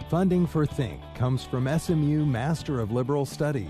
Funding for Think comes from SMU Master of Liberal Studies.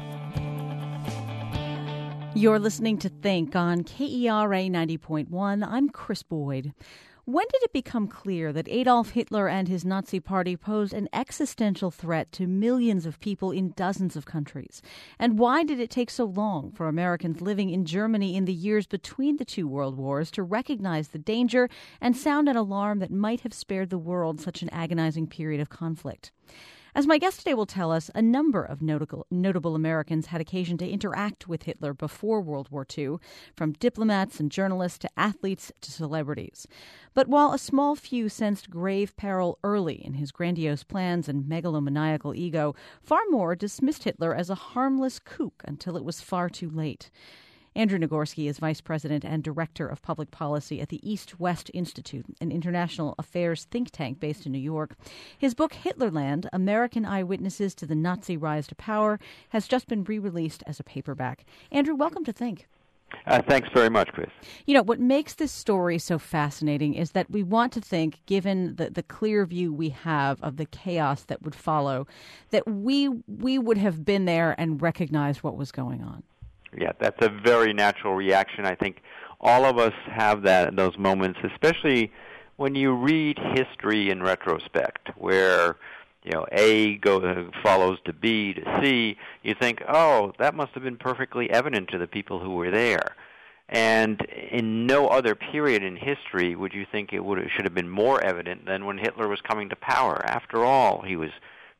You're listening to Think on KERA 90.1. I'm Chris Boyd. When did it become clear that Adolf Hitler and his Nazi Party posed an existential threat to millions of people in dozens of countries? And why did it take so long for Americans living in Germany in the years between the two world wars to recognize the danger and sound an alarm that might have spared the world such an agonizing period of conflict? As my guest today will tell us, a number of notable Americans had occasion to interact with Hitler before World War II, from diplomats and journalists to athletes to celebrities. But while a small few sensed grave peril early in his grandiose plans and megalomaniacal ego, far more dismissed Hitler as a harmless kook until it was far too late. Andrew Nagorski is Vice President and Director of Public Policy at the East-West Institute, an international affairs think tank based in New York. His book, Hitlerland, American Eyewitnesses to the Nazi Rise to Power, has just been re-released as a paperback. Andrew, welcome to Think. Thanks very much, Chris. You know, what makes this story so fascinating is that we want to think, given the clear view we have of the chaos that would follow, that we would have been there and recognized what was going on. Yeah, that's a very natural reaction. I think all of us have those moments, especially when you read history in retrospect, where A follows to B to C. You think, oh, that must have been perfectly evident to the people who were there. And in no other period in history would you think it should have been more evident than when Hitler was coming to power. After all, he was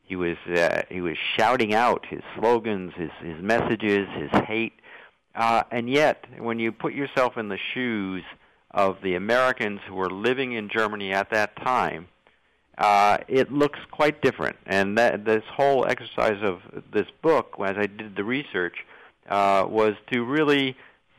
shouting out his slogans, his messages, his hate. And yet, when you put yourself in the shoes of the Americans who were living in Germany at that time, it looks quite different. And this whole exercise of this book, as I did the research, was to really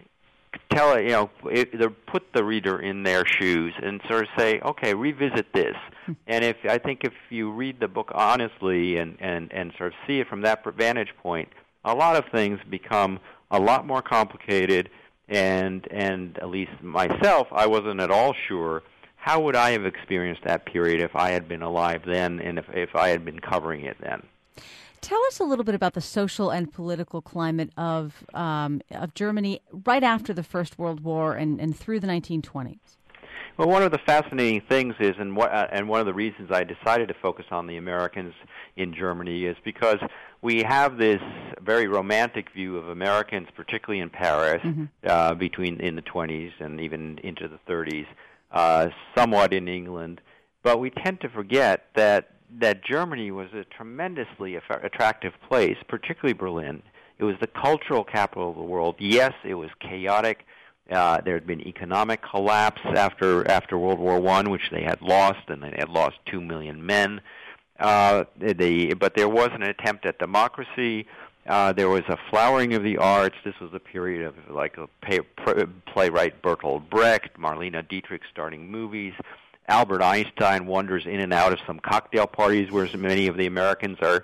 put the reader in their shoes and sort of say, okay, revisit this. And I think if you read the book honestly and sort of see it from that vantage point, a lot of things become a lot more complicated, and at least myself, I wasn't at all sure how would I have experienced that period if I had been alive then and if I had been covering it then. Tell us a little bit about the social and political climate of Germany right after the First World War and through the 1920s. Well, one of the fascinating things is, and one of the reasons I decided to focus on the Americans in Germany is because we have this very romantic view of Americans, particularly in Paris, between in the 20s and even into the 30s, somewhat in England. But we tend to forget that Germany was a tremendously attractive place, particularly Berlin. It was the cultural capital of the world. Yes, it was chaotic. There had been economic collapse after World War I, which they had lost, and they had lost 2 million men. But there was an attempt at democracy. There was a flowering of the arts. This was a period of playwright Bertolt Brecht, Marlene Dietrich starting movies. Albert Einstein wanders in and out of some cocktail parties where so many of the Americans are.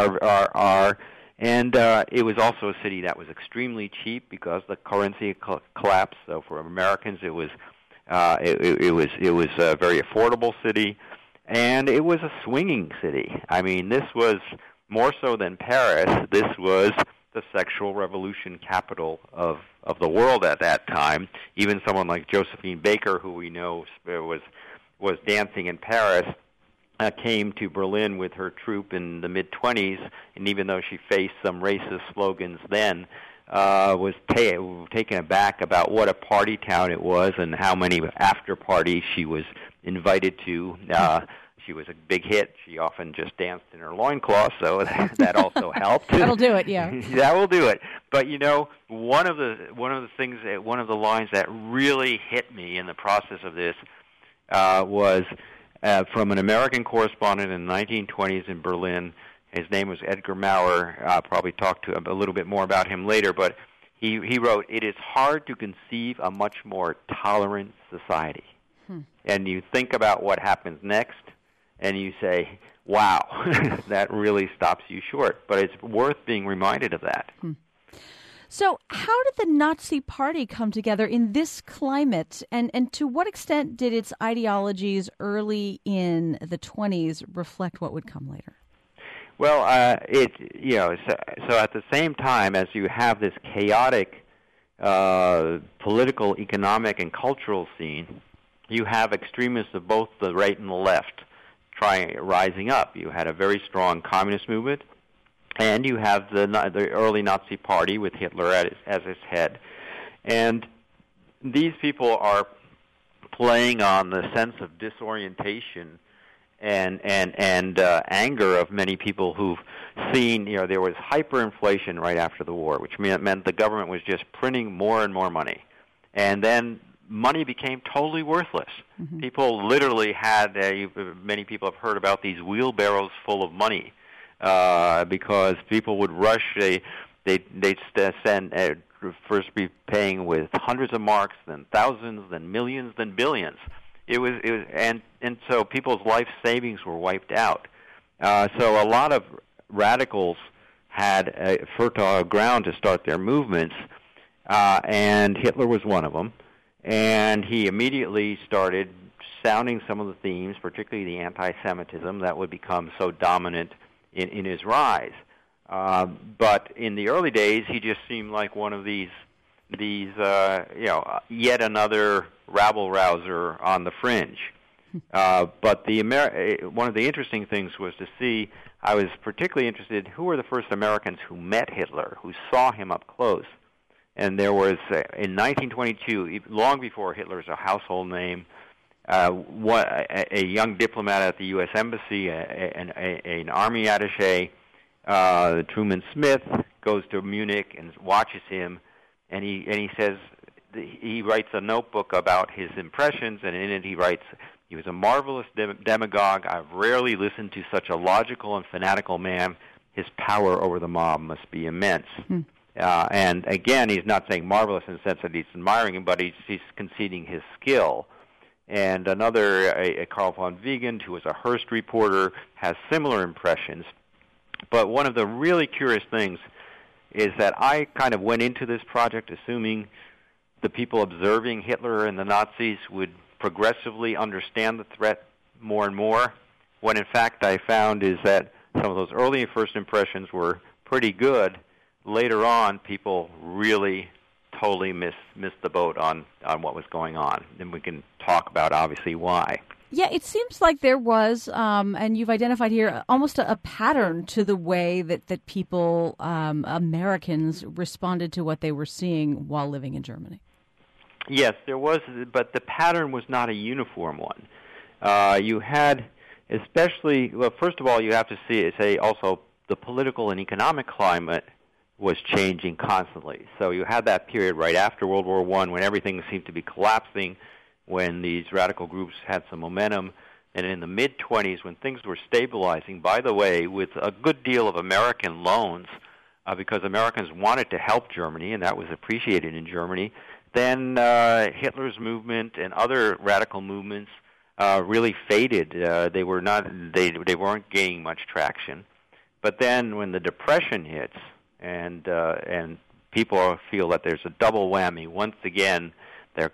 And it was also a city that was extremely cheap because the currency collapsed. So for Americans, it was a very affordable city, and it was a swinging city. I mean, this was more so than Paris. This was the sexual revolution capital of the world at that time. Even someone like Josephine Baker, who we know was dancing in Paris, came to Berlin with her troupe in the mid-20s, and even though she faced some racist slogans then, was taken aback about what a party town it was and how many after-parties she was invited to. She was a big hit. She often just danced in her loincloth, so that also helped. That'll do it, yeah. That will do it. But one of the lines that really hit me in the process of this was from an American correspondent in the 1920s in Berlin. His name was Edgar Maurer. I'll probably talk to him a little bit more about him later, but he wrote, "It is hard to conceive a much more tolerant society." And you think about what happens next, and you say, wow, that really stops you short. But it's worth being reminded of that. So how did the Nazi Party come together in this climate, and to what extent did its ideologies early in the 20s reflect what would come later? Well, so at the same time as you have this chaotic political, economic, and cultural scene, you have extremists of both the right and the left rising up. You had a very strong communist movement, and you have the early Nazi Party with Hitler as its head. And these people are playing on the sense of disorientation and anger of many people who've seen, there was hyperinflation right after the war, which meant the government was just printing more and more money. And then money became totally worthless. Mm-hmm. People literally had, many people have heard about these wheelbarrows full of money because people would rush, they'd send, first be paying with hundreds of marks, then thousands, then millions, then billions. It was, and so people's life savings were wiped out. So a lot of radicals had fertile ground to start their movements, and Hitler was one of them. And he immediately started sounding some of the themes, particularly the anti-Semitism that would become so dominant in his rise. But in the early days, he just seemed like one of these yet another rabble-rouser on the fringe. But one of the interesting things was to see, I was particularly interested, who were the first Americans who met Hitler, who saw him up close. And there was, in 1922, long before Hitler's a household name, a young diplomat at the U.S. Embassy, an army attaché, Truman Smith, goes to Munich and watches him, and he says, he writes a notebook about his impressions, and in it he writes, he was a marvelous demagogue. I've rarely listened to such a logical and fanatical man. His power over the mob must be immense. And again, he's not saying marvelous in the sense that he's admiring him, but he's conceding his skill. And another, Carl von Wiegand, who was a Hearst reporter, has similar impressions. But one of the really curious things is that I kind of went into this project assuming the people observing Hitler and the Nazis would progressively understand the threat more and more. What in fact I found is that some of those early first impressions were pretty good. Later on, people really totally missed the boat on what was going on. And we can talk about, obviously, why. Yeah, it seems like there was, and you've identified here, almost a pattern to the way that people, Americans, responded to what they were seeing while living in Germany. Yes, there was, but the pattern was not a uniform one. You had, especially, well, first of all, you have to say also the political and economic climate was changing constantly. So you had that period right after World War I when everything seemed to be collapsing, when these radical groups had some momentum, and in the mid-20s when things were stabilizing, by the way, with a good deal of American loans, because Americans wanted to help Germany, and that was appreciated in Germany, then Hitler's movement and other radical movements really faded. They weren't gaining much traction. But then when the Depression hits, and people feel that there's a double whammy. Once again, their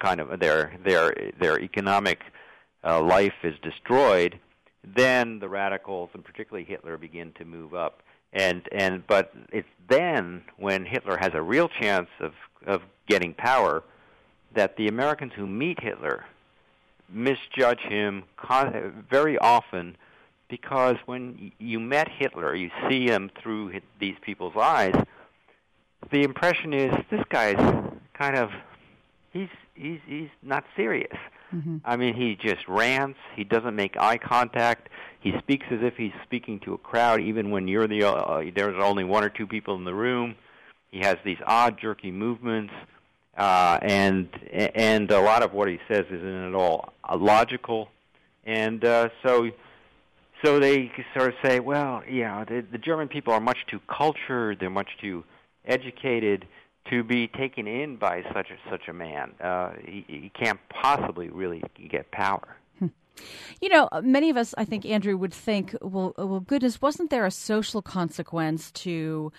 economic life is destroyed. Then the radicals, and particularly Hitler, begin to move up. But it's then when Hitler has a real chance of getting power that the Americans who meet Hitler misjudge him very often. Because when you met Hitler, you see him through these people's eyes, the impression is this guy's kind of, he's not serious. Mm-hmm. I mean, he just rants. He doesn't make eye contact. He speaks as if he's speaking to a crowd, even when you're there's only one or two people in the room. He has these odd, jerky movements, and a lot of what he says isn't at all logical, and So they sort of say, well, the German people are much too cultured, they're much too educated to be taken in by such a man. He can't possibly really get power. You know, many of us, I think, Andrew, would think, well, goodness, wasn't there a social consequence to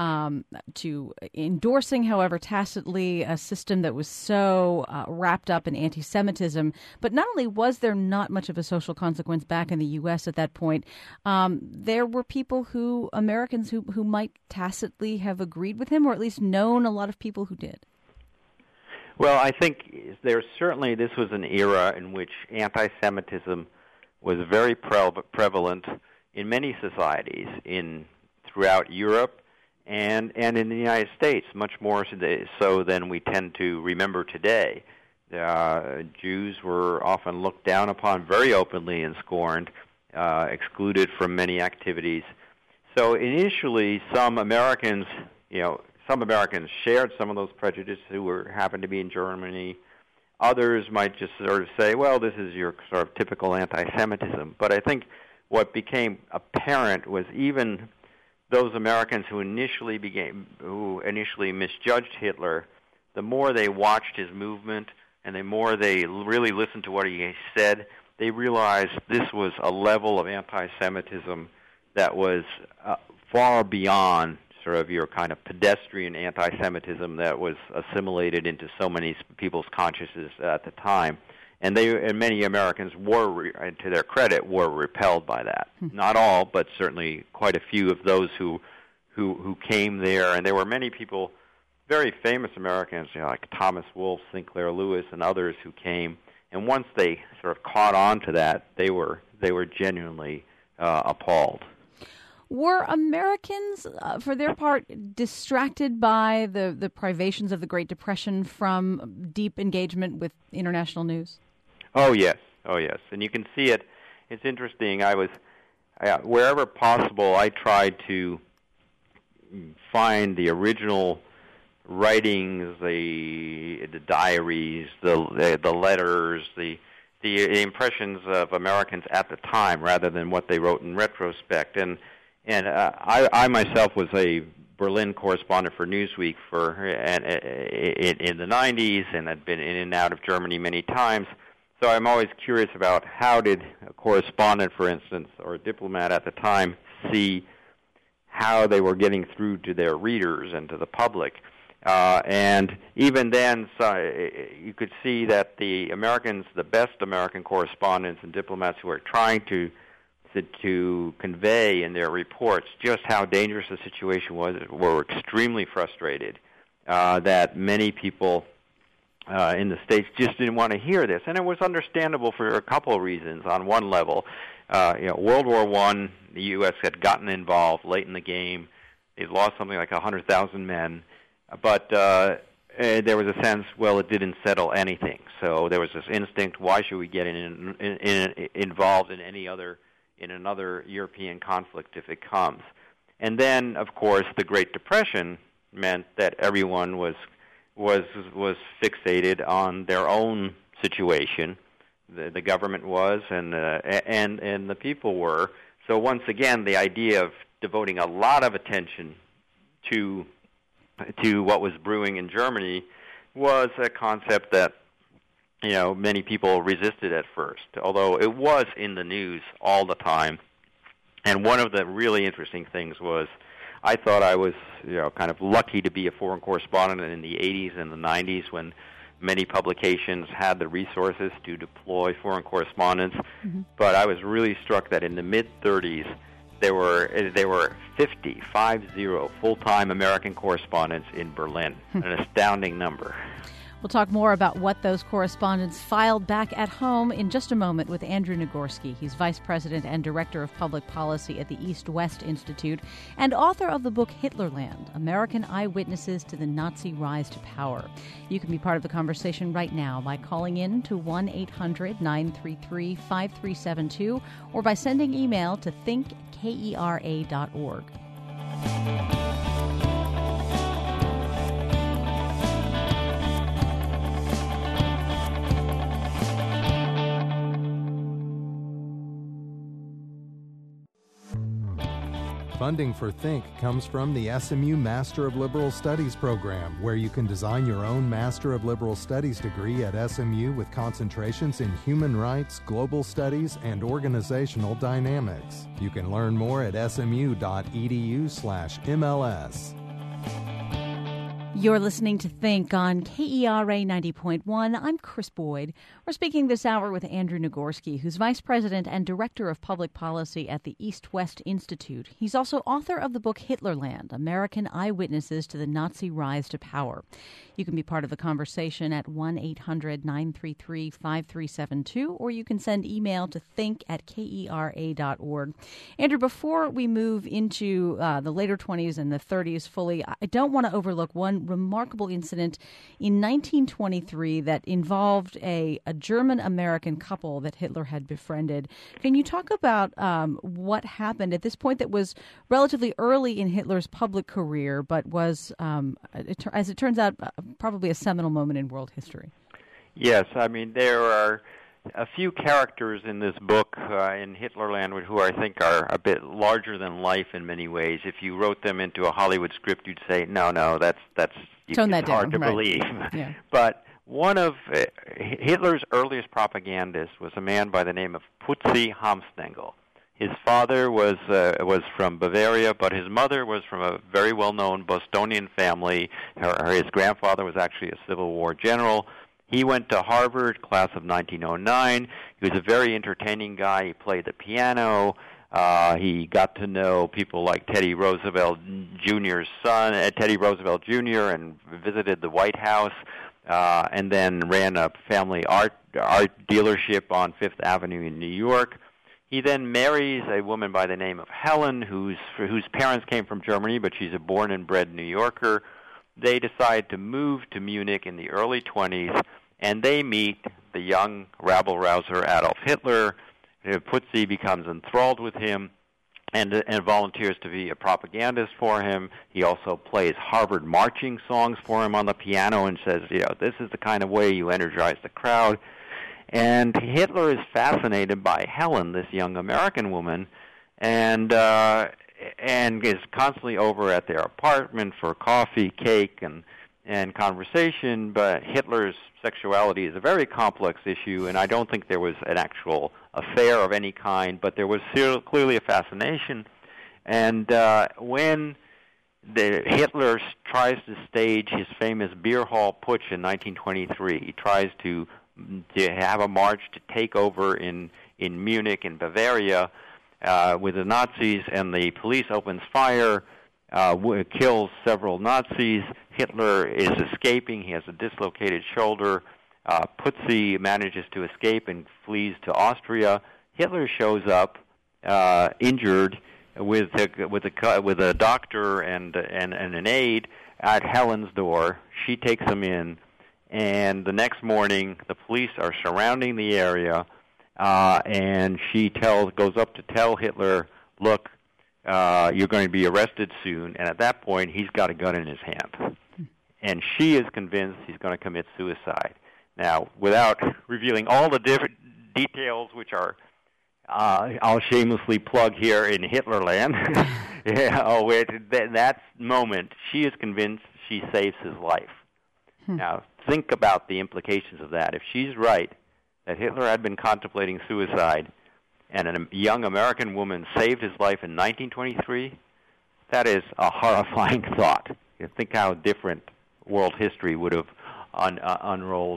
endorsing, however tacitly, a system that was so wrapped up in anti-Semitism? But not only was there not much of a social consequence back in the U.S. at that point, there were Americans who might tacitly have agreed with him, or at least known a lot of people who did. Well, I think this was an era in which anti-Semitism was very prevalent in many societies throughout Europe and in the United States, much more so than we tend to remember today. Jews were often looked down upon very openly and scorned, excluded from many activities. So initially, some Americans shared some of those prejudices who happened to be in Germany. Others might just sort of say, well, this is your sort of typical anti-Semitism. But I think what became apparent was even those Americans who initially misjudged Hitler, the more they watched his movement and the more they really listened to what he said, they realized this was a level of anti-Semitism that was far beyond sort of your kind of pedestrian anti-Semitism that was assimilated into so many people's consciousness at the time. And many Americans to their credit, were repelled by that. Not all, but certainly quite a few of those who came there. And there were many people, very famous Americans, like Thomas Wolfe, Sinclair Lewis, and others who came. And once they sort of caught on to that, they were genuinely appalled. Were Americans, for their part, distracted by the privations of the Great Depression from deep engagement with international news? Oh, yes. And you can see it. It's interesting. Wherever possible, I tried to find the original writings, the diaries, the letters, the impressions of Americans at the time, rather than what they wrote in retrospect. And I myself was a Berlin correspondent for Newsweek in the 90s, and had been in and out of Germany many times. So I'm always curious about how did a correspondent, for instance, or a diplomat at the time, see how they were getting through to their readers and to the public. And even then, you could see that the best American correspondents and diplomats who were trying to convey in their reports just how dangerous the situation was, were extremely frustrated that many people in the States just didn't want to hear this. And it was understandable for a couple of reasons. On one level, World War I, the U.S. had gotten involved late in the game. They'd lost something like 100,000 men. But there was a sense, well, it didn't settle anything. So there was this instinct, why should we get involved in another European conflict if it comes? And then, of course, the Great Depression meant that everyone was fixated on their own situation. The government was, and the people were. So once again, the idea of devoting a lot of attention to what was brewing in Germany was a concept that many people resisted at first, although it was in the news all the time. And one of the really interesting things was, I thought I was kind of lucky to be a foreign correspondent in the 80s and the 90s when many publications had the resources to deploy foreign correspondents. Mm-hmm. But I was really struck that in the mid-30s, there were 50 full-time American correspondents in Berlin, an astounding number. We'll talk more about what those correspondents filed back at home in just a moment with Andrew Nagorski. He's Vice President and Director of Public Policy at the East-West Institute and author of the book Hitlerland, American Eyewitnesses to the Nazi Rise to Power. You can be part of the conversation right now by calling in to 1-800-933-5372 or by sending email to thinkkera.org. Funding for Think comes from the SMU Master of Liberal Studies program, where you can design your own Master of Liberal Studies degree at SMU with concentrations in human rights, global studies, and organizational dynamics. You can learn more at smu.edu/MLS. You're listening to Think on KERA 90.1. I'm Chris Boyd. We're speaking this hour with Andrew Nagorski, who's Vice President and Director of Public Policy at the East-West Institute. He's also author of the book Hitlerland, American Eyewitnesses to the Nazi Rise to Power. You can be part of the conversation at 1-800-933-5372, or you can send email to think@kera.org. Andrew, before we move into the later 20s and the 30s fully, I don't want to overlook one remarkable incident in 1923 that involved a German-American couple that Hitler had befriended. Can you talk about what happened at this point that was relatively early in Hitler's public career, but was, as it turns out, probably a seminal moment in world history? Yes, I mean, there are a few characters in this book, in Hitlerland, who I think are a bit larger than life in many ways. If you wrote them into a Hollywood script, you'd say, no, that's Tone that hard down, to right. believe. Yeah. But one of Hitler's earliest propagandists was a man by the name of Putzi Hamstengel. His father was from Bavaria, but his mother was from a very well-known Bostonian family. His grandfather was actually a Civil War general. He went to Harvard, class of 1909. He was a very entertaining guy. He played the piano. He got to know people like Teddy Roosevelt Jr.'s son, Teddy Roosevelt Jr., and visited the White House, and then ran a family art dealership on Fifth Avenue in New York. He then marries a woman by the name of Helen, whose parents came from Germany, but she's a born and bred New Yorker. They decide to move to Munich in the early 20s, and they meet the young rabble-rouser Adolf Hitler. Putzi becomes enthralled with him and volunteers to be a propagandist for him. He also plays Harvard marching songs for him on the piano and says, this is the kind of way you energize the crowd. And Hitler is fascinated by Helen, this young American woman, and is constantly over at their apartment for coffee, cake, and conversation. But Hitler's sexuality is a very complex issue, and I don't think there was an actual affair of any kind, but there was clearly a fascination. And when Hitler tries to stage his famous beer hall putsch in 1923, he tries to have a march to take over in Munich, in Bavaria, with the Nazis, and the police opens fire, kills several Nazis. Hitler is escaping. He has a dislocated shoulder. Putzi manages to escape and flees to Austria. Hitler shows up injured with a doctor and an aide at Helen's door. She takes him in, and the next morning the police are surrounding the area. And she goes up to tell Hitler, look, you're going to be arrested soon. And at that point, he's got a gun in his hand. And she is convinced he's going to commit suicide. Now, without revealing all the different details, which are I'll shamelessly plug here in Hitlerland, that moment, she is convinced she saves his life. Now, think about the implications of that. If she's right, that Hitler had been contemplating suicide, and a young American woman saved his life in 1923, that is a horrifying thought. You think how different world history would have unfurled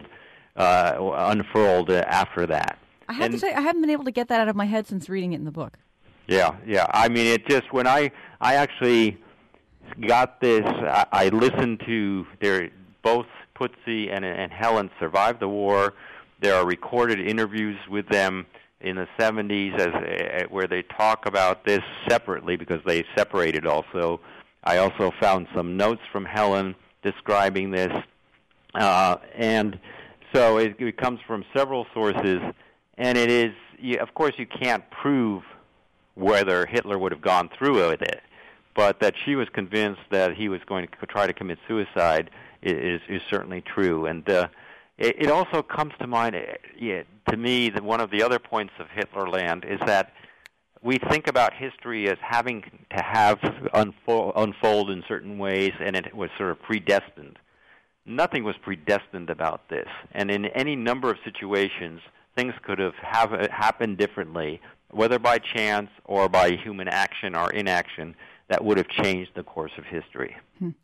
after that. I have to say, I haven't been able to get that out of my head since reading it in the book. Yeah. I mean, it just, when I actually got this, I listened to both Putzi and Helen survived the war. There are recorded interviews with them in the 70s where they talk about this separately because they separated also. I also found some notes from Helen describing this. And so it comes from several sources, and it is, of course, you can't prove whether Hitler would have gone through with it, but that she was convinced that he was going to try to commit suicide is certainly true. And it also comes to mind, to me, that one of the other points of Hitlerland is that we think about history as having to have unfold in certain ways, and it was sort of predestined. Nothing was predestined about this, and in any number of situations, things could have happened differently, whether by chance or by human action or inaction, that would have changed the course of history.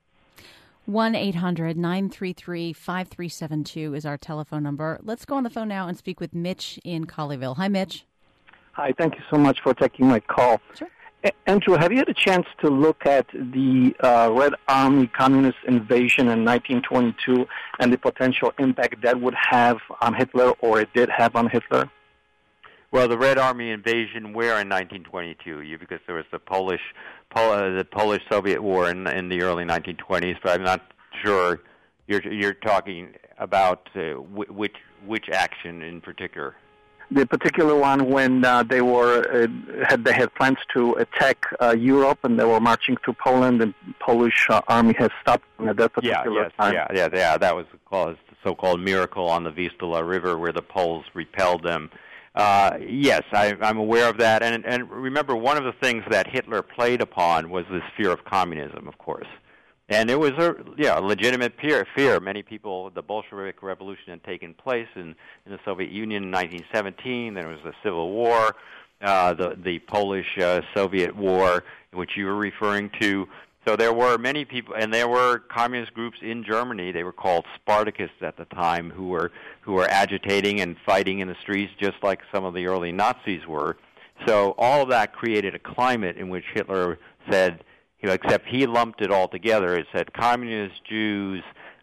1-800-933-5372 is our telephone number. Let's go on the phone now and speak with Mitch in Colleyville. Hi, Mitch. Hi, thank you so much for taking my call. Sure. Andrew, have you had a chance to look at the Red Army communist invasion in 1922 and the potential impact that would have on Hitler, or it did have on Hitler? Well, the Red Army invasion where in 1922? Because there was the Polish-Soviet War in the early 1920s, but I'm not sure you're talking about which action in particular. The particular one when they had plans to attack Europe, and they were marching to Poland, and Polish army has stopped them at that particular time. Yeah. That was the so-called miracle on the Vistula River, where the Poles repelled them. Yes, I'm aware of that, and remember, one of the things that Hitler played upon was this fear of communism, of course. And it was a legitimate fear. Many people, the Bolshevik Revolution had taken place in the Soviet Union in 1917. There was the Civil War, the Polish-Soviet War, which you were referring to. So there were many people, and there were communist groups in Germany. They were called Spartacists at the time, who were agitating and fighting in the streets, just like some of the early Nazis were. So all of that created a climate in which Hitler said, except he lumped it all together. It said communists, Jews,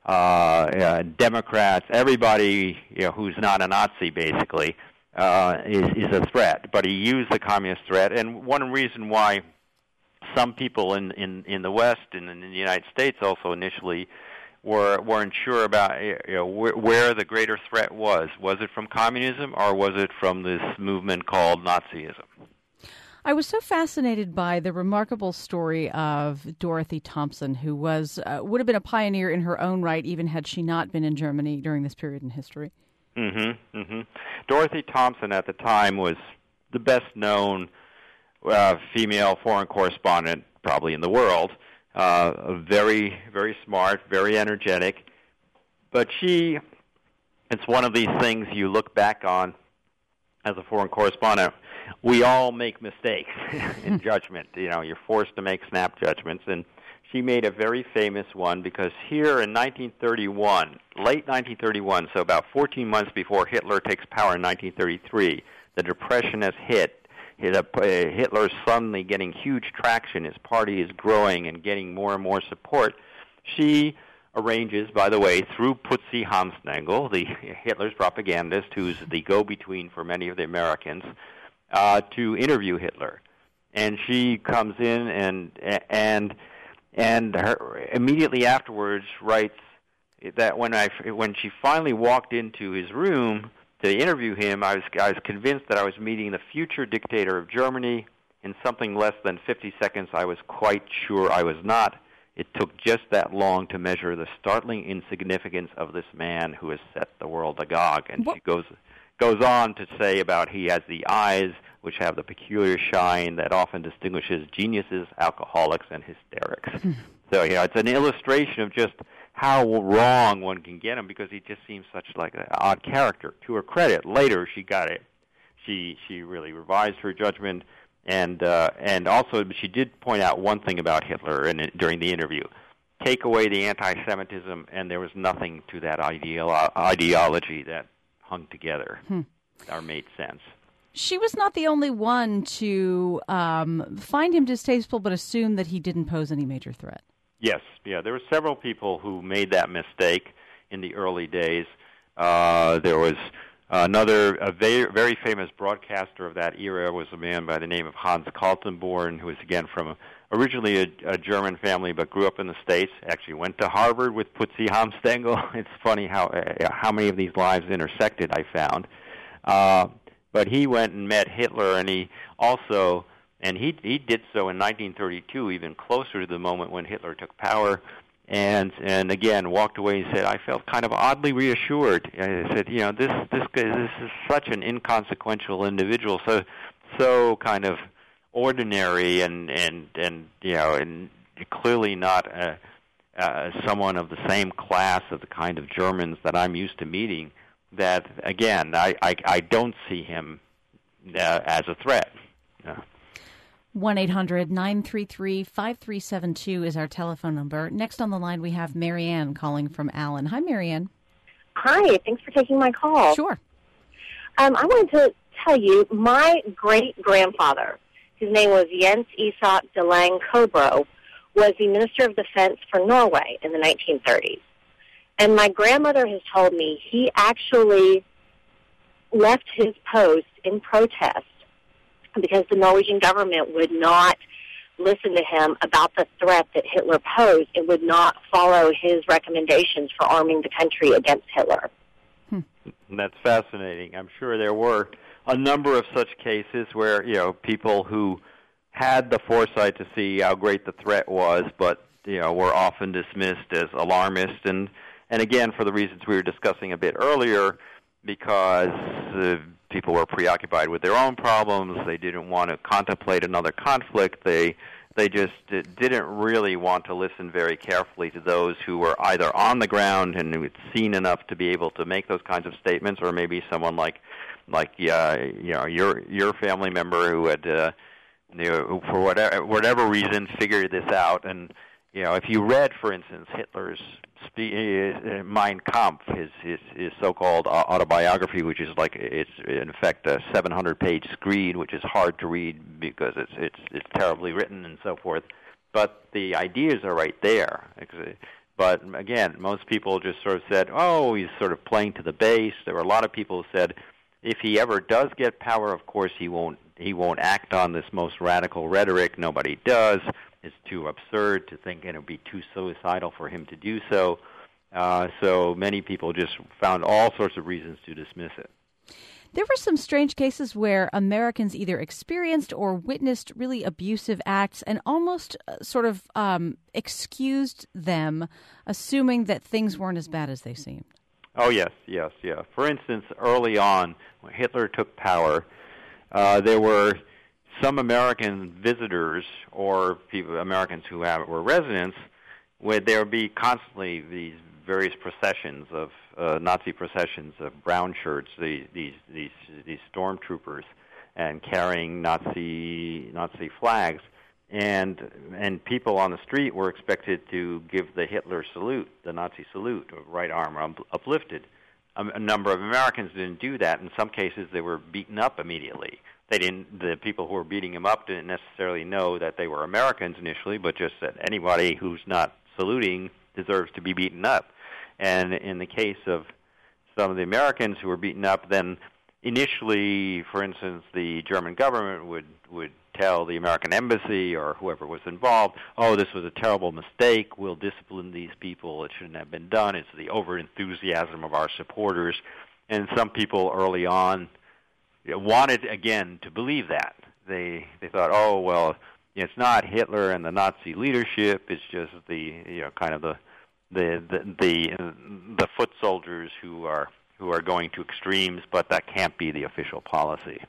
Democrats, everybody who's not a Nazi, basically, is a threat. But he used the communist threat, and one reason why some people in the West and in the United States also initially weren't sure about where the greater threat was. Was it from communism, or was it from this movement called Nazism? I was so fascinated by the remarkable story of Dorothy Thompson, who would have been a pioneer in her own right, even had she not been in Germany during this period in history. Dorothy Thompson at the time was the best-known female foreign correspondent probably in the world. Very, very smart, very energetic. But it's one of these things you look back on as a foreign correspondent. We all make mistakes in judgment. You're forced to make snap judgments, and she made a very famous one because here in 1931, late 1931, so about 14 months before Hitler takes power in 1933, the Depression has hit. Hitler's suddenly getting huge traction. His party is growing and getting more and more support. She arranges, by the way, through Putzi Hamstengel, Hitler's propagandist, who's the go-between for many of the Americans, to interview Hitler. And she comes in and her immediately afterwards writes that when she finally walked into his room to interview him, I was convinced that I was meeting the future dictator of Germany. In something less than 50 seconds, I was quite sure I was not. It took just that long to measure the startling insignificance of this man who has set the world agog. And she goes on to say about he has the eyes which have the peculiar shine that often distinguishes geniuses, alcoholics, and hysterics. So, it's an illustration of just how wrong one can get him because he just seems such like an odd character. To her credit, later she got it. She really revised her judgment, and also she did point out one thing about Hitler during the interview. Take away the anti-Semitism, and there was nothing to that ideology that hung together or made sense. She was not the only one to find him distasteful but assume that he didn't pose any major threat. Yes, there were several people who made that mistake in the early days. There was a very, very famous broadcaster of that era was a man by the name of Hans Kaltenborn, who was, again, from originally a German family but grew up in the States, actually went to Harvard with Putzi Hamstengel. It's funny how many of these lives intersected, I found. But he went and met Hitler, and he did so in 1932, even closer to the moment when Hitler took power, and again walked away and said, I felt kind of oddly reassured. I said, this is such an inconsequential individual, so kind of ordinary and clearly not someone of the same class of the kind of Germans that I'm used to meeting, that, again, I don't see him as a threat. 1-800-933-5372 is our telephone number. Next on the line, we have Marianne calling from Allen. Hi, Marianne. Hi, thanks for taking my call. Sure. I wanted to tell you, my great-grandfather, his name was Jens Isak de Lang Kobro, was the Minister of Defense for Norway in the 1930s. And my grandmother has told me he actually left his post in protest because the Norwegian government would not listen to him about the threat that Hitler posed and would not follow his recommendations for arming the country against Hitler. That's fascinating. I'm sure there were a number of such cases where, people who had the foresight to see how great the threat was, but, were often dismissed as alarmist. And again, for the reasons we were discussing a bit earlier, because people were preoccupied with their own problems, they didn't want to contemplate another conflict, they just didn't really want to listen very carefully to those who were either on the ground and who had seen enough to be able to make those kinds of statements, or maybe someone like your family member who had for whatever reason figured this out. And if you read, for instance, Hitler's Mein Kampf, his so-called autobiography, which is it's in effect a 700-page screed, which is hard to read because it's terribly written and so forth. But the ideas are right there. But again, most people just sort of said, "Oh, he's sort of playing to the base." There were a lot of people who said, if he ever does get power, of course he won't act on this most radical rhetoric. Nobody does. It's too absurd to think, and it would be too suicidal for him to do so. So many people just found all sorts of reasons to dismiss it. There were some strange cases where Americans either experienced or witnessed really abusive acts and almost sort of excused them, assuming that things weren't as bad as they seemed. Oh, yes. For instance, early on, when Hitler took power, there were some American visitors or Americans who were residents, where there would be constantly these various processions of Nazi processions of brown shirts, these stormtroopers, and carrying Nazi flags, and people on the street were expected to give the Hitler salute, the Nazi salute, right arm uplifted. A number of Americans didn't do that. In some cases, they were beaten up immediately. The people who were beating them up didn't necessarily know that they were Americans initially, but just that anybody who's not saluting deserves to be beaten up. And in the case of some of the Americans who were beaten up, then initially, for instance, the German government would tell the American embassy or whoever was involved, "Oh, this was a terrible mistake. We'll discipline these people. It shouldn't have been done. It's the over-enthusiasm of our supporters." And some people early on wanted, again, to believe that. They thought, "Oh, well, it's not Hitler and the Nazi leadership. It's just the kind of the foot soldiers who are going to extremes, but that can't be the official policy."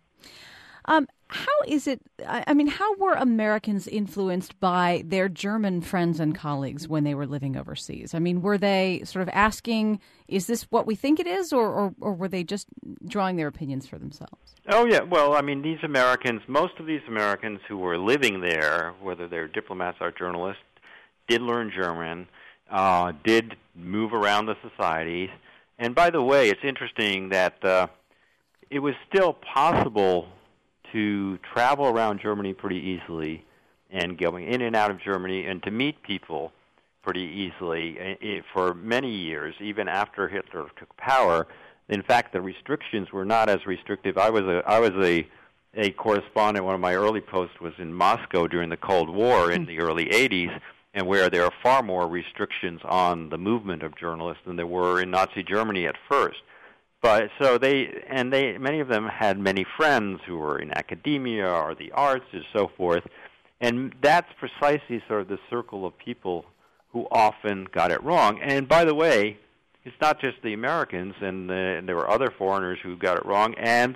How is it, how were Americans influenced by their German friends and colleagues when they were living overseas? Were they sort of asking, is this what we think it is, or were they just drawing their opinions for themselves? Oh, yeah. Well, these Americans, most of these Americans who were living there, whether they're diplomats or journalists, did learn German, did move around the societies. And by the way, it's interesting that it was still possible to travel around Germany pretty easily and going in and out of Germany and to meet people pretty easily for many years, even after Hitler took power. In fact, the restrictions were not as restrictive. I was a correspondent. One of my early posts was in Moscow during the Cold War in the early 80s, and where there are far more restrictions on the movement of journalists than there were in Nazi Germany at first. But so many of them had many friends who were in academia or the arts and so forth, and that's precisely sort of the circle of people who often got it wrong. And by the way, it's not just the Americans, and there were other foreigners who got it wrong, and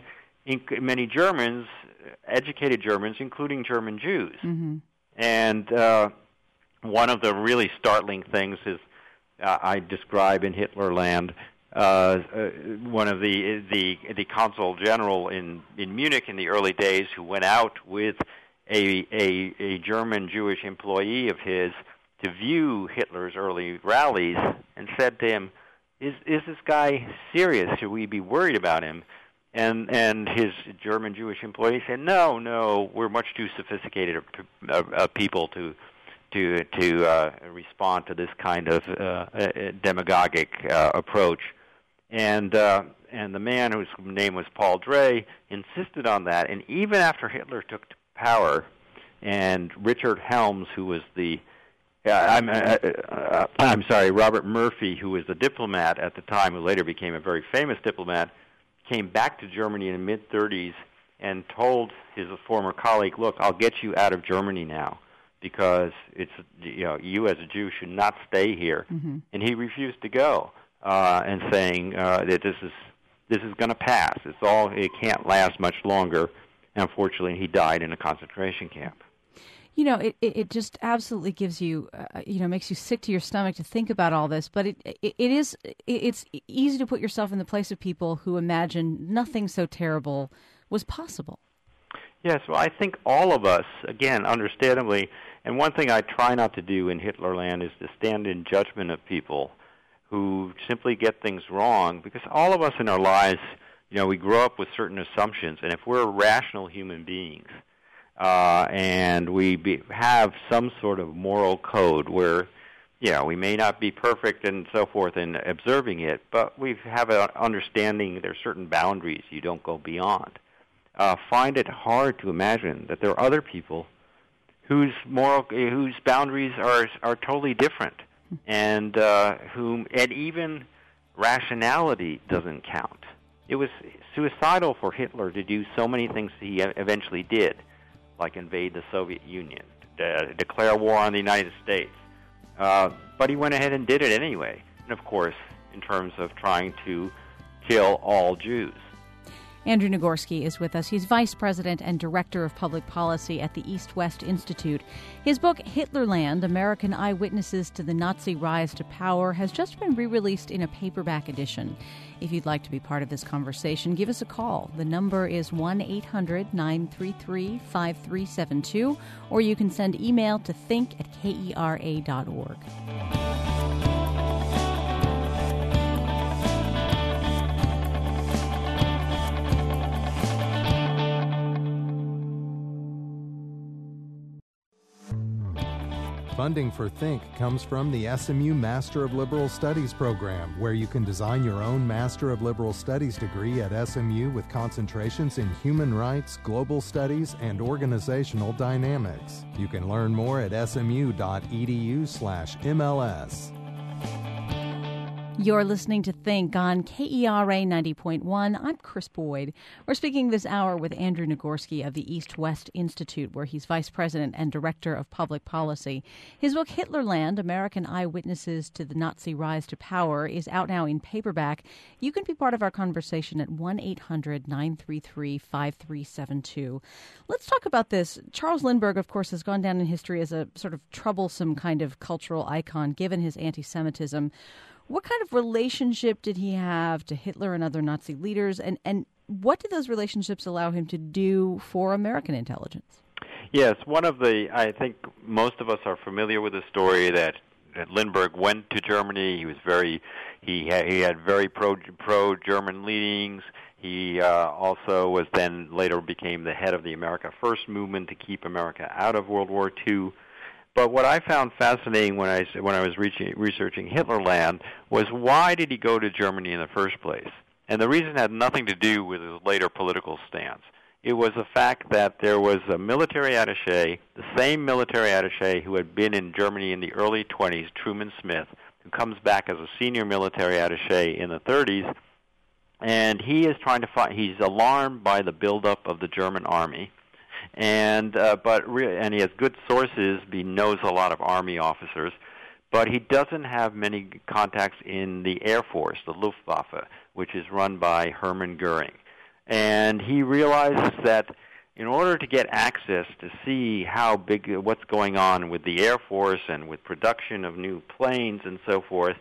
many Germans, educated Germans, including German Jews. Mm-hmm. And one of the really startling things is I describe in Hitlerland. One of the consul general in Munich in the early days, who went out with a German Jewish employee of his to view Hitler's early rallies, and said to him, "Is this guy serious? Should we be worried about him?" And his German Jewish employee said, "No, we're much too sophisticated people to respond to this kind of demagogic approach." And the man whose name was Paul Drey insisted on that. And even after Hitler took power, and Richard Helms, who was Robert Murphy, who was the diplomat at the time, who later became a very famous diplomat, came back to Germany in the mid-30s and told his former colleague, "Look, I'll get you out of Germany now, because you as a Jew should not stay here." Mm-hmm. And he refused to go, and saying that this is going to pass. It can't last much longer. And unfortunately, he died in a concentration camp. It just absolutely gives you, makes you sick to your stomach to think about all this. But it's easy to put yourself in the place of people who imagine nothing so terrible was possible. Yes, well, I think all of us, again, understandably, and one thing I try not to do in Hitlerland is to stand in judgment of people who simply get things wrong, because all of us in our lives, we grow up with certain assumptions, and if we're rational human beings, and we have some sort of moral code where, we may not be perfect and so forth in observing it, but we have an understanding there's certain boundaries you don't go beyond. Find it hard to imagine that there are other people whose boundaries are totally different, and even rationality doesn't count. It was suicidal for Hitler to do so many things he eventually did, like invade the Soviet Union, declare war on the United States. But he went ahead and did it anyway, and of course, in terms of trying to kill all Jews. Andrew Nagorski is with us. He's Vice President and Director of Public Policy at the East-West Institute. His book, Hitlerland, American Eyewitnesses to the Nazi Rise to Power, has just been re-released in a paperback edition. If you'd like to be part of this conversation, give us a call. The number is 1-800-933-5372, or you can send email to think@kera.org. Funding for Think comes from the SMU Master of Liberal Studies program, where you can design your own Master of Liberal Studies degree at SMU with concentrations in human rights, global studies, and organizational dynamics. You can learn more at smu.edu/MLS. You're listening to Think on KERA 90.1. I'm Chris Boyd. We're speaking this hour with Andrew Nagorski of the East-West Institute, where he's Vice President and Director of Public Policy. His book, Hitlerland, American Eyewitnesses to the Nazi Rise to Power, is out now in paperback. You can be part of our conversation at 1-800-933-5372. Let's talk about this. Charles Lindbergh, of course, has gone down in history as a sort of troublesome kind of cultural icon, given his anti-Semitism. What kind of relationship did he have to Hitler and other Nazi leaders, and what did those relationships allow him to do for American intelligence? Yes, I think most of us are familiar with the story that Lindbergh went to Germany. He had very pro-German leanings. He also was then later became the head of the America First movement to keep America out of World War II. But what I found fascinating when I was researching Hitlerland was, why did he go to Germany in the first place? And the reason had nothing to do with his later political stance. It was the fact that there was a military attaché, the same military attaché who had been in Germany in the early 20s, Truman Smith, who comes back as a senior military attaché in the 30s, and he is he's alarmed by the buildup of the German army. And he has good sources. He knows a lot of army officers, but he doesn't have many contacts in the Air Force, the Luftwaffe, which is run by Hermann Goering. And he realizes that in order to get access to see how big, what's going on with the Air Force and with production of new planes and so forth,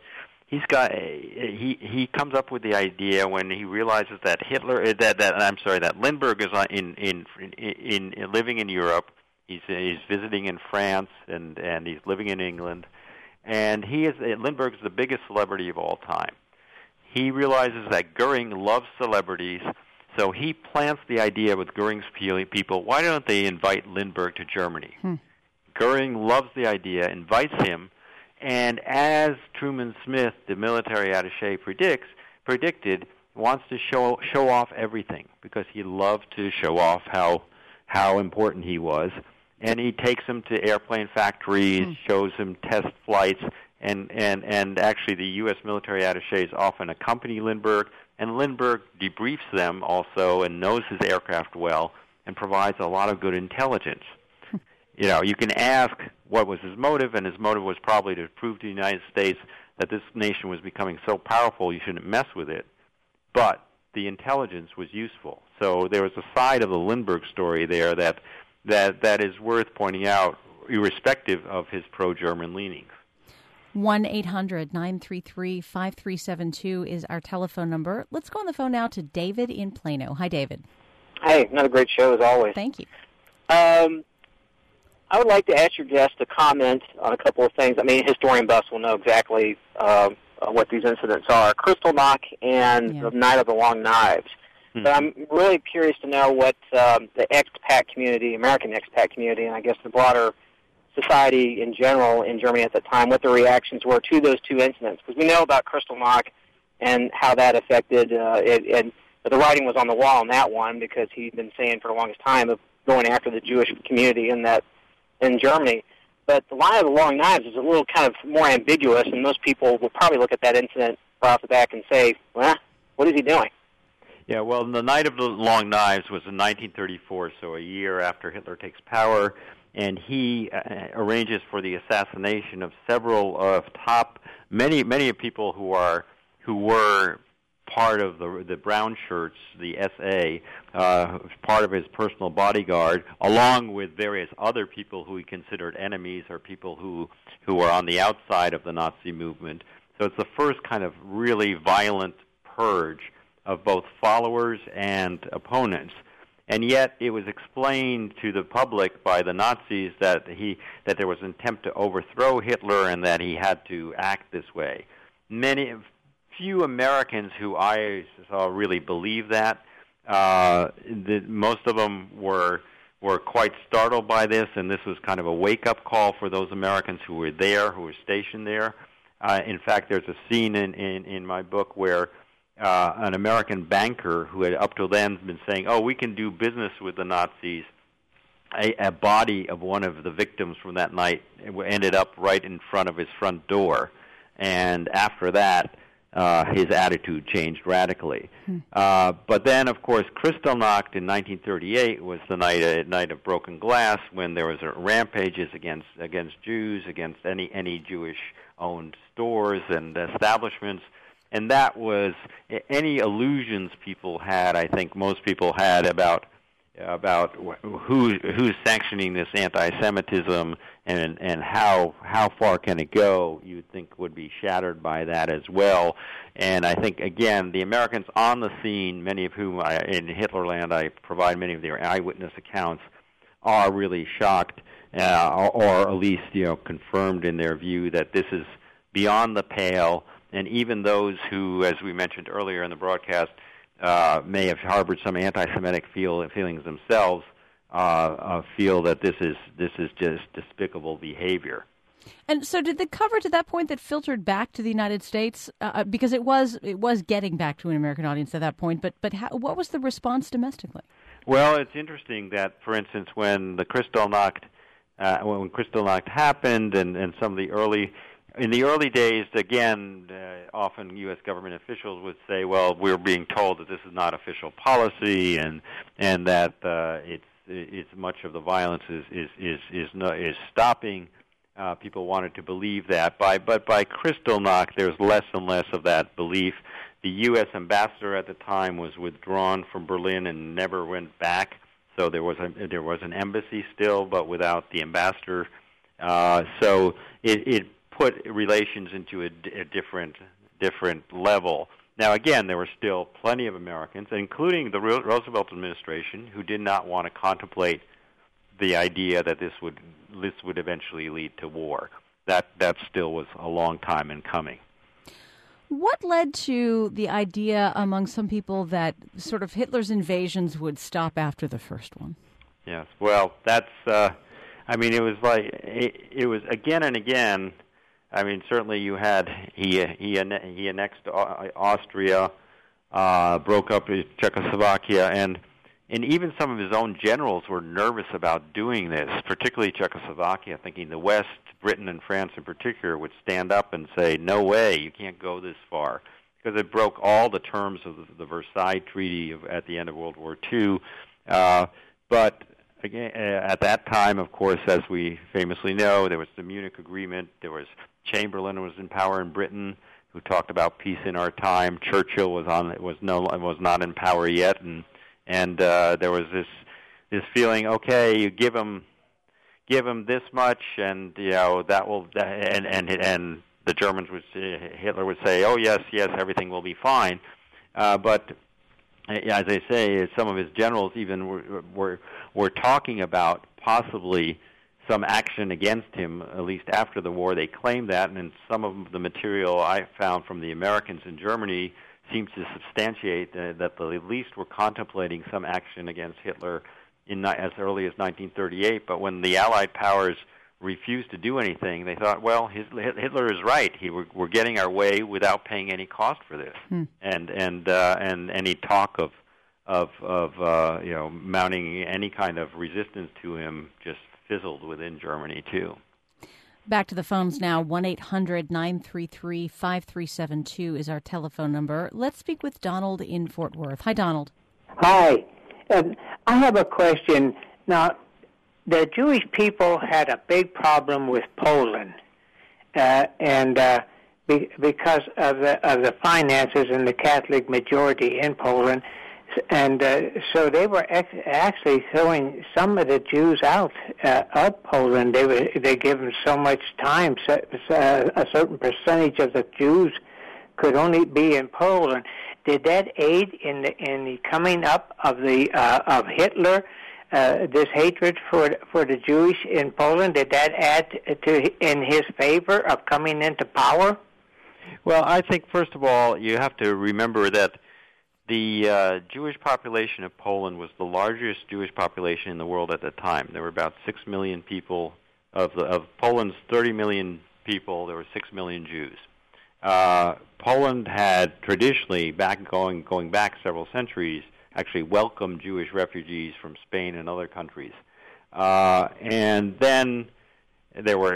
he comes up with the idea when he realizes that that Lindbergh is living in Europe. He's visiting in France and he's living in England, and Lindbergh is the biggest celebrity of all time. He realizes that Goering loves celebrities, so he plants the idea with Goering's people, why don't they invite Lindbergh to Germany? Goering loves the idea, invites him, and as Truman Smith, the military attaché, predicted, wants to show off everything because he loved to show off how important he was. And he takes him to airplane factories, shows him test flights, and actually the U.S. military attachés often accompany Lindbergh, and Lindbergh debriefs them also and knows his aircraft well and provides a lot of good intelligence. You can ask what was his motive, and his motive was probably to prove to the United States that this nation was becoming so powerful you shouldn't mess with it. But the intelligence was useful. So there was a side of the Lindbergh story there that is worth pointing out, irrespective of his pro-German leanings. 1-800-933-5372 is our telephone number. Let's go on the phone now to David in Plano. Hi, David. Hey, another great show as always. Thank you. I would like to ask your guest to comment on a couple of things. I mean, historian buffs will know exactly what these incidents are. Kristallnacht and the Night of the Long Knives. But I'm really curious to know what the expat community, American expat community, and I guess the broader society in general in Germany at the time, what the reactions were to those two incidents. Because we know about Kristallnacht and how that affected it, and the writing was on the wall on that one because he'd been saying for the longest time of going after the Jewish community in Germany. But the Line of the Long Knives is a little kind of more ambiguous, and most people will probably look at that incident right off the back and say, well, what is he doing? Yeah, well, the Night of the Long Knives was in 1934, so a year after Hitler takes power, and he arranges for the assassination of several of many people who were part of the Brown Shirts, the SA, part of his personal bodyguard, along with various other people who he considered enemies or people who were on the outside of the Nazi movement. So it's the first kind of really violent purge of both followers and opponents. And yet it was explained to the public by the Nazis that there was an attempt to overthrow Hitler and that he had to act this way. Few Americans who I saw really believe that. Most of them were quite startled by this, and this was kind of a wake-up call for those Americans who were there, who were stationed there. In fact, there's a scene in my book where an American banker who had up till then been saying, we can do business with the Nazis, a body of one of the victims from that night ended up right in front of his front door. And after that, his attitude changed radically. But then, of course, Kristallnacht in 1938 was the night of broken glass, when there was rampages against Jews, against any Jewish-owned stores and establishments. And that was any illusions people had, I think most people had about who's sanctioning this anti-Semitism and how far can it go, you would think would be shattered by that as well. And I think, again, the Americans on the scene, many of whom in Hitlerland I provide many of their eyewitness accounts, are really shocked or at least confirmed in their view that this is beyond the pale. And even those who, as we mentioned earlier in the broadcast, may have harbored some anti-Semitic feelings themselves, feel that this is just despicable behavior. And so, did the coverage at that point that filtered back to the United States, because it was getting back to an American audience at that point, but what was the response domestically? Well, it's interesting that, for instance, when Kristallnacht happened, and some of the in the early days, again, often U.S. government officials would say, well, we're being told that this is not official policy and that it's much of the violence is stopping. People wanted to believe that. But by Kristallnacht, there's less and less of that belief. The U.S. ambassador at the time was withdrawn from Berlin and never went back. So there was an embassy still, but without the ambassador. So it put relations into a different level. Now, again, there were still plenty of Americans, including the Roosevelt administration, who did not want to contemplate the idea that this would eventually lead to war. That still was a long time in coming. What led to the idea among some people that sort of Hitler's invasions would stop after the first one? Yes, well, that's. It was again and again. I mean, certainly you had he annexed Austria, broke up Czechoslovakia, and even some of his own generals were nervous about doing this, particularly Czechoslovakia, thinking the West, Britain and France in particular, would stand up and say, no way, you can't go this far, because it broke all the terms of the Versailles Treaty at the end of World War II. But again, at that time, of course, as we famously know, there was the Munich Agreement, there was Chamberlain was in power in Britain, who talked about peace in our time. Churchill was not in power yet, and there was this feeling. Okay, you give him this much, and that will, and the Germans would say, Hitler would say, oh yes, everything will be fine. But as I say, some of his generals even were talking about possibly some action against him, at least after the war. They claimed that, and some of the material I found from the Americans in Germany seems to substantiate that they at least were contemplating some action against Hitler as early as 1938. But when the Allied powers refused to do anything, they thought, well, Hitler is right. We're getting our way without paying any cost for this, and any talk of mounting any kind of resistance to him just fizzled within Germany too. Back to the phones now. 1-800-933-5372 is our telephone number. Let's speak with Donald in Fort Worth. Hi, Donald. Hi. I have a question. Now, the Jewish people had a big problem with Poland, because of the finances and the Catholic majority in Poland. And so they were actually throwing some of the Jews out of Poland. They gave them so much time. A certain percentage of the Jews could only be in Poland. Did that aid in the coming up of Hitler? This hatred for the Jewish in Poland, did that add in his favor of coming into power? Well, I think first of all you have to remember that the Jewish population of Poland was the largest Jewish population in the world at the time. There were about 6 million people. Of Poland's 30 million people, there were 6 million Jews. Poland had traditionally, going back several centuries, actually welcomed Jewish refugees from Spain and other countries. And then there was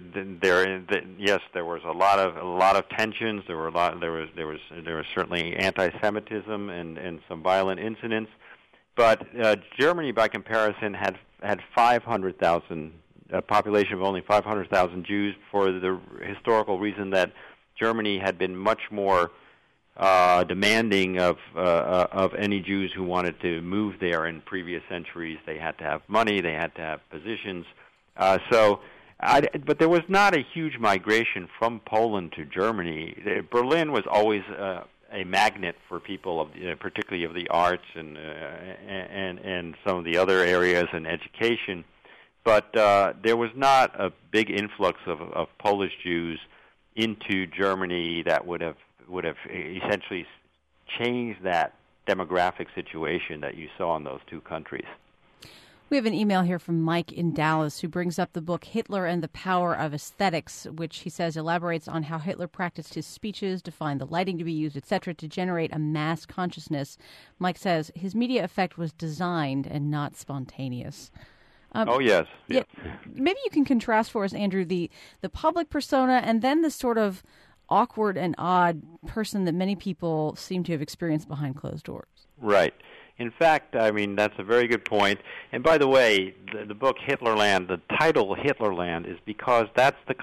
a lot of tensions. There was certainly anti-Semitism and some violent incidents. But Germany, by comparison, had 500,000, a population of only 500,000 Jews, for the historical reason that Germany had been much more demanding of any Jews who wanted to move there in previous centuries. They had to have money, they had to have positions. But there was not a huge migration from Poland to Germany. Berlin was always a magnet for people particularly of the arts and some of the other areas and education. But there was not a big influx of Polish Jews into Germany that would have essentially changed that demographic situation that you saw in those two countries. We have an email here from Mike in Dallas who brings up the book Hitler and the Power of Aesthetics, which he says elaborates on how Hitler practiced his speeches, defined the lighting to be used, etc., to generate a mass consciousness. Mike says his media effect was designed and not spontaneous. Oh, yes. Yeah. Maybe you can contrast for us, Andrew, the public persona and then the sort of awkward and odd person that many people seem to have experienced behind closed doors. Right. In fact, I mean, that's a very good point. And by the way, the book Hitlerland, the title Hitlerland, is because that's the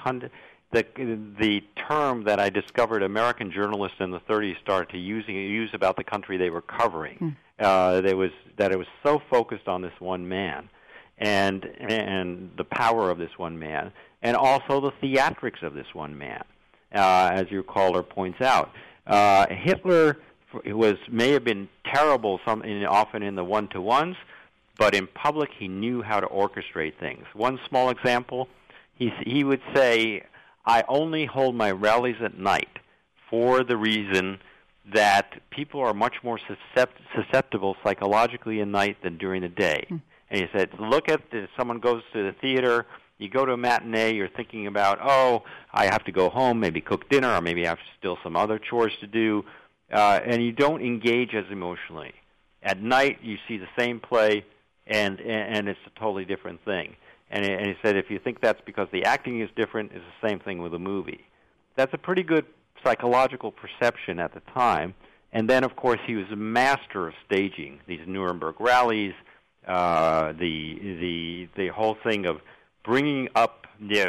term that I discovered American journalists in the 30s started to use about the country they were covering. That it was so focused on this one man and the power of this one man, and also the theatrics of this one man, as your caller points out. Hitler may have been terrible often in the one-to-ones, but in public he knew how to orchestrate things. One small example, he would say, I only hold my rallies at night for the reason that people are much more susceptible psychologically at night than during the day. And he said, look at someone goes to the theater, you go to a matinee, you're thinking about, oh, I have to go home, maybe cook dinner, or maybe I have still some other chores to do. And you don't engage as emotionally. At night, you see the same play, and it's a totally different thing. And he said, if you think that's because the acting is different, it's the same thing with a movie. That's a pretty good psychological perception at the time. And then, of course, he was a master of staging these Nuremberg rallies, the whole thing of bringing up,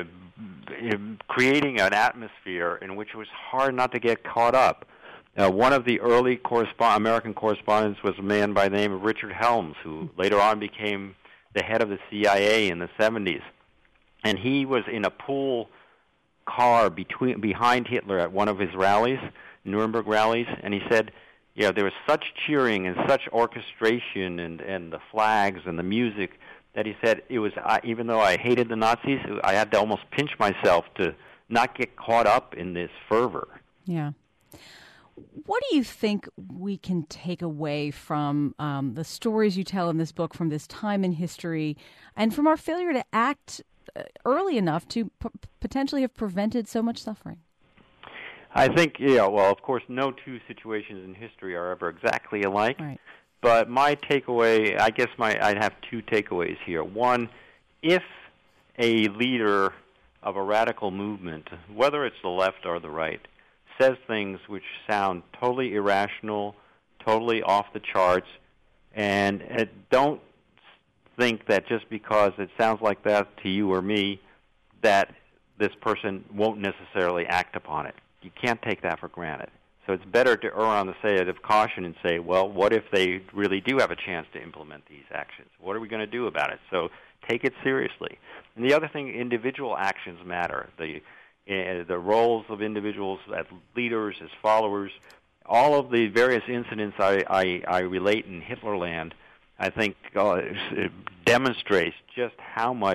creating an atmosphere in which it was hard not to get caught up. One of the early American correspondents was a man by the name of Richard Helms, who later on became the head of the CIA in the 70s. And he was in a pool car behind Hitler at one of his rallies, Nuremberg rallies, and he said, there was such cheering and such orchestration and the flags and the music that he said it was, even though I hated the Nazis, I had to almost pinch myself to not get caught up in this fervor. Yeah. What do you think we can take away from the stories you tell in this book, from this time in history, and from our failure to act early enough to potentially have prevented so much suffering? I think, of course, no two situations in history are ever exactly alike. Right. But my takeaway, I guess I'd have two takeaways here. One, if a leader of a radical movement, whether it's the left or the right, says things which sound totally irrational, totally off the charts, and don't think that just because it sounds like that to you or me, that this person won't necessarily act upon it. You can't take that for granted. So it's better to err on the side of caution and say, well, what if they really do have a chance to implement these actions? What are we going to do about it? So take it seriously. And the other thing, individual actions matter. The roles of individuals as leaders, as followers, all of the various incidents I relate in Hitlerland, I think it demonstrates just how much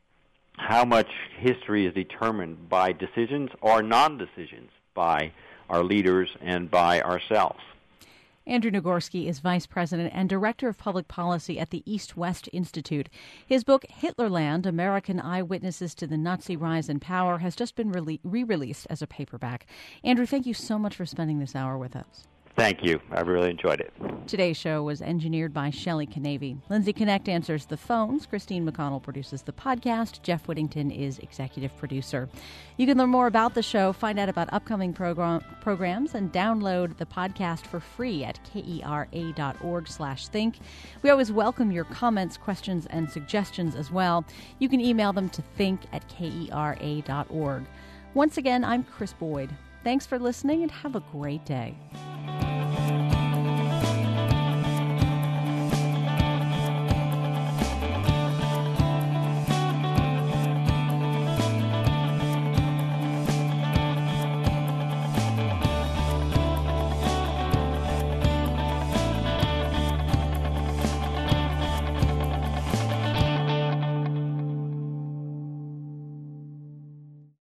history is determined by decisions or non-decisions by our leaders and by ourselves. Andrew Nagorski is Vice President and Director of Public Policy at the East-West Institute. His book, Hitlerland, American Eyewitnesses to the Nazi Rise and Power, has just been re-released as a paperback. Andrew, thank you so much for spending this hour with us. Thank you. I really enjoyed it. Today's show was engineered by Shelley Canavy. Lindsay Connect answers the phones. Christine McConnell produces the podcast. Jeff Whittington is executive producer. You can learn more about the show, find out about upcoming programs, and download the podcast for free at kera.org/think. We always welcome your comments, questions, and suggestions as well. You can email them to think@kera.org. Once again, I'm Chris Boyd. Thanks for listening and have a great day.